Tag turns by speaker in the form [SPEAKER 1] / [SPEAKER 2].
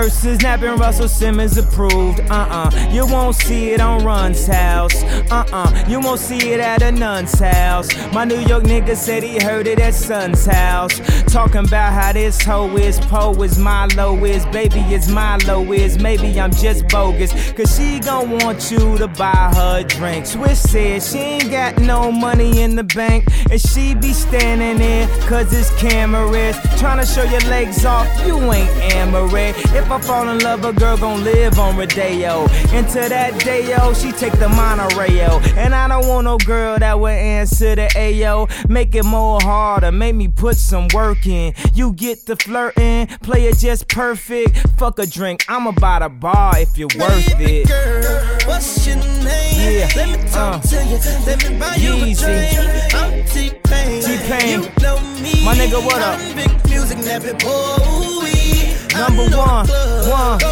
[SPEAKER 1] verses, napping Russell Simmons approved. You won't see it on Run's house. You won't see it at a nun's house. My New York nigga said he heard it at Son's house. Talking about how this hoe is, Poe is, Milo is, baby is, Milo is. Maybe I'm just bogus, cause she gon' want you to buy her a drink. Swiss said she ain't got no money in the bank, and she be standing there cause it's cameras. Tryna show your legs off, you ain't Amaret. If I fall in love, a girl gon' live on Rodeo. Into that day-o, she take the monorail. And I don't want no girl that would answer the Ayo. Make it more harder, make me put some work in. You get the flirting, play it just perfect. Fuck a drink, I'm about a bar if you're worth
[SPEAKER 2] Baby
[SPEAKER 1] it.
[SPEAKER 2] girl, what's your name?
[SPEAKER 1] Yeah.
[SPEAKER 2] Let me talk to you, let me buy you a drink. I'm T-Pain,
[SPEAKER 1] T-Pain.
[SPEAKER 2] you know me.
[SPEAKER 1] My nigga, what up?
[SPEAKER 2] I'm big music, never boy.
[SPEAKER 1] Number one.